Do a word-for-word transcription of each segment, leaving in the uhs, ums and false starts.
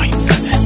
ابراهیم زاده.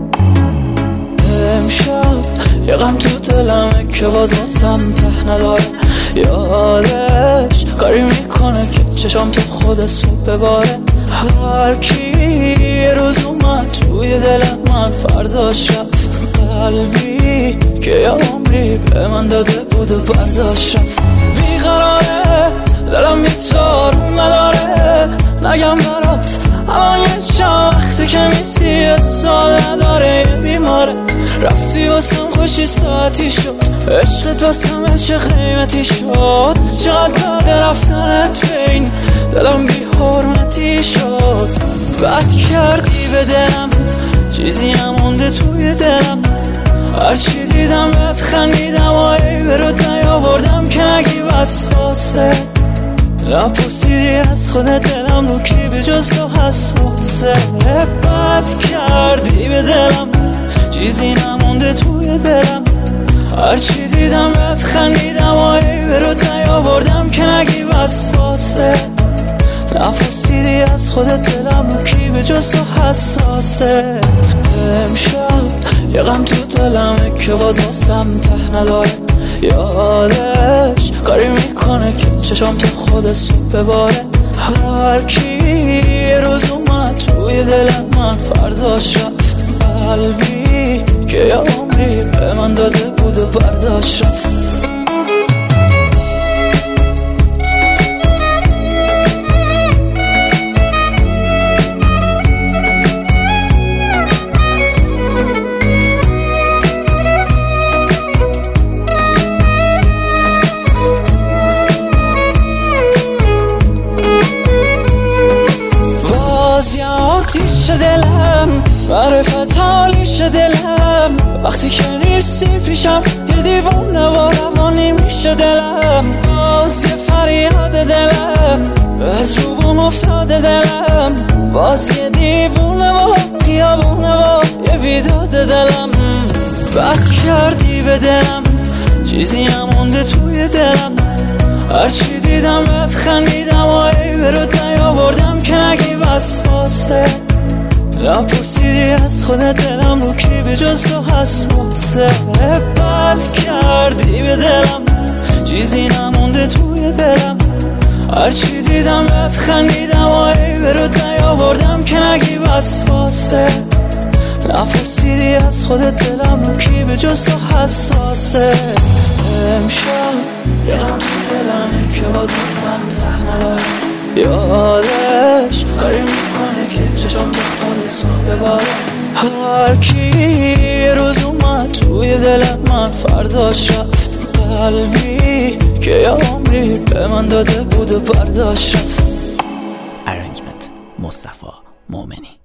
امشب یه غم تو دلمه که باز واسم ته نداره، یادش کاری میکنه که چشام تو خود صبح بباره. هر کی یه روز اومد توی دل من فرداش رفت، قلبی که یه عمری به من داده بود و برداشت رفت. بیقراره دلم بی‌تارون نداره، نگم برات الان یه چند وقتی که میسی سال نداره، یه بیماره. رفتی واسم خوشی ساعتی شد، عشقت واسم عشق قیمتی شد. چقدر بعد رفتنت بین دلم بی حرمتی شد. بد کردی به دلم، چیزی نمونده توی دلم. هرچی دیدم بهت خندیدم و ای برود نیاوردم که نگی وسواسه. نپرسیدی از خود دلم رو کی به جز تو حساسه. بد کردی به دلم، چیزی نمونده توی دلم. هرچی دیدم بهت خندیدم و ای برود نیاوردم که نگی وسواسه. نپرسیدی از خودت دلم رو کی به جز تو حساسه. امشب یه غم تو دلمه که باز واسم ته نداره، یادش کاری میکنه که چشام تو خود صبح بباره. هر کی یه روز اومد توی دل من فرداش رفت، قلبی که یه عمری به من داده بود و برداشت رفت. آتیش دلم معرفت حالیش دلم، وقتی که نیستی پیشم یه دیوونه و روانی میشه دلم. باز یه فریاد دلم از روبون افتاده دلم، باز یه دیوونه و خیابونه و یه بیداد دلم. بد کردی به دلم، چیزی نمونده توی دلم. هرچی دیدم بهت خندیدم و ای برود نیاوردم که نگی وسواسه. نپرسیدی از خودت دلم رو کی به جز تو حساسه. بد کردی به دلم، چیزی نمونده توی دلم. هرچی دیدم بهت خندیدم و ای برود نیاوردم که نگی وسواسه. نپرسیدی از خودت دلم رو کی به جز تو حساسه. امشب یه غم تو دلمه که باز واسم ته نداره، یادش کاری میکنه که چشام تو خود صبح بباره. هر کی یه روز اومد توی دل من فرداش رفت، قلبی که یه عمری به من داده بود و برداشت رفت. ارنجمنت مصطفی مومنی.